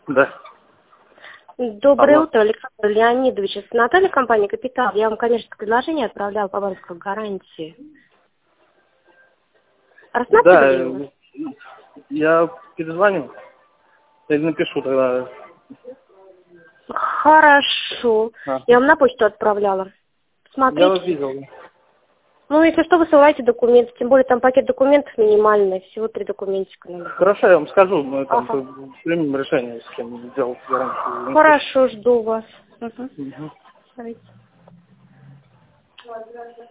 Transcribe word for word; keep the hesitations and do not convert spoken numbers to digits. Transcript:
Да. Доброе Алло. утро, Александр Леонидович. Это Наталья, компания «Капитал». Я вам, конечно, предложение отправляла по банковской гарантии. Рассматривали его? Да, я перезвоню. Или напишу тогда. Хорошо. А. Я вам на почту отправляла. Я вас Смотрите. видел. Ну, если что, высылайте документы. Тем более там пакет документов минимальный. Всего три документика надо. Хорошо, я вам скажу. Мы там Ага. примем решение, с кем сделать гарантию. Хорошо, жду вас. Угу. Угу. Смотрите.